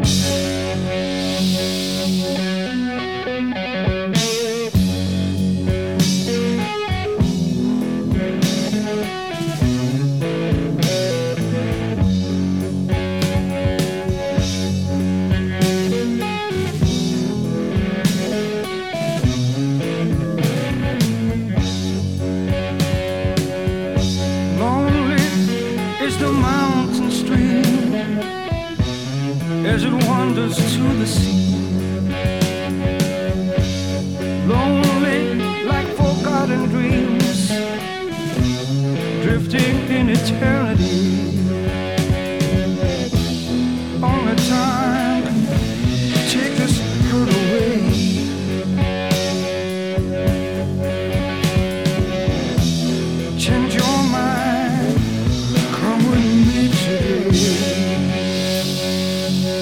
The mountain stream as it wanders to the sea, lonely like forgotten dreams, drifting in eternity on a time